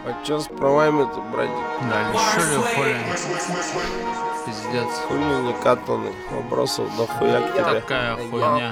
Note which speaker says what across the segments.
Speaker 1: А чё с правами-то, братик?
Speaker 2: Да, лишили хули. Пиздец.
Speaker 1: Хули не катаны, вопросов дохуя к тебе.
Speaker 2: Такая хуйня.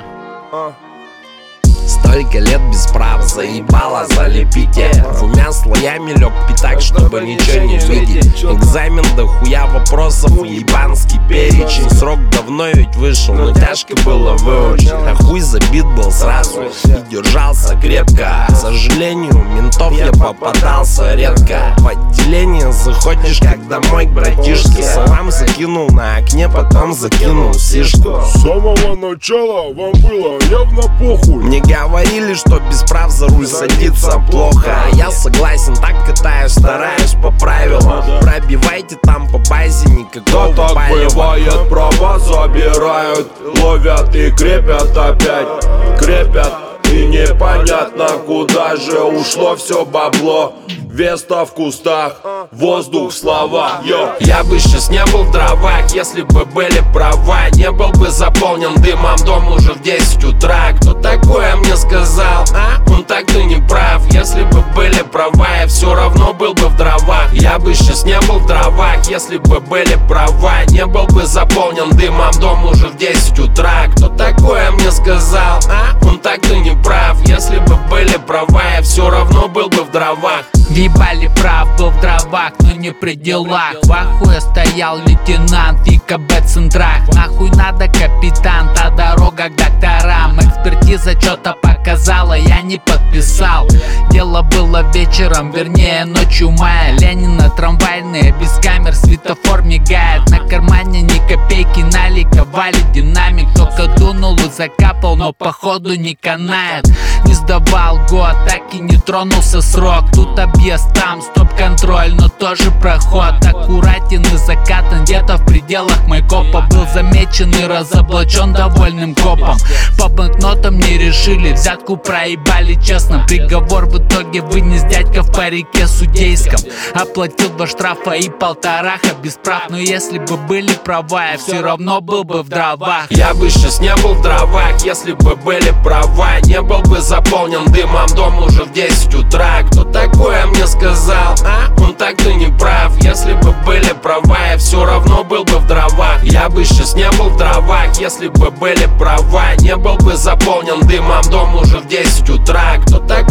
Speaker 3: Столько лет без прав, заебало залепите. Двумя слоями лег пятак, чтобы ничего не видеть. Экзамен дохуя вопросов, ебанский перечень. Срок давно ведь вышел, но тяжко было выучить. А хуй забит был сразу и держался крепко. К сожалению, ментов я попадался редко. В отделение заходишь, как домой к братишке. Салам закинул на окне, потом закинул сишку.
Speaker 4: С самого начала вам было явно похуй.
Speaker 3: Мне говорили, что без прав за руль садиться плохо. А я согласен, так катаюсь, стараюсь по правилам. Пробивайте там по базе, никакого
Speaker 4: Да так
Speaker 3: палева.
Speaker 4: бывает, права забирают, ловят и крепят опять. Крепят и непонятно, куда же ушло все бабло. Веста в кустах, воздух в словах. Йо.
Speaker 3: Я бы сейчас не был в дровах, если бы были права. Не был бы заполнен дымом дом уже в 10 утра. Кто такое мне сказал, а? Он так-то не прав. Если бы были права, я все равно был бы в дровах. Я бы сейчас не был в дровах, если бы были права. Не был бы заполнен дымом дом уже в 10 утра. Кто такое мне сказал, а? Он так-то не прав. Если бы были права, я все равно был бы в дровах.
Speaker 2: Въебали прав, был в дровах, но не при делах. В ахуе стоял лейтенант и КБ центрах. Нахуй надо капитан, та дорога к докторам. Экспертиза что-то показала, я не подписал. Дело было вечером, вернее ночью мая. Ленина трамвайные, без камер, светофор мигает. На кармане ни копейки, наликовали динамик. Только дунул и закапал, но походу не канает. Не сдавал год, так и не тронулся срок. Тут объезд, там стоп-контроль, но тоже проход. Аккуратен и закатан, где-то в пределах майкопа. Был замечен и разоблачен довольным копом. По банкнотам не решили, взятку проебали честно. Приговор в итоге вынес дядька в парике судейском. Оплатил 2 штрафа и 1,5 без прав. Но если бы были права, я все равно был бы в дровах.
Speaker 3: Я бы сейчас не был в дровах, если бы были права. Не был бы заполнен дымом дом уже в 10 утра. Кто такое мне сказал, а? Он так-то не прав. Если бы были права, я все равно был бы в дровах. Я бы сейчас не был в дровах, если бы были права. Не был бы заполнен дымом дом уже в 10 утра. Кто так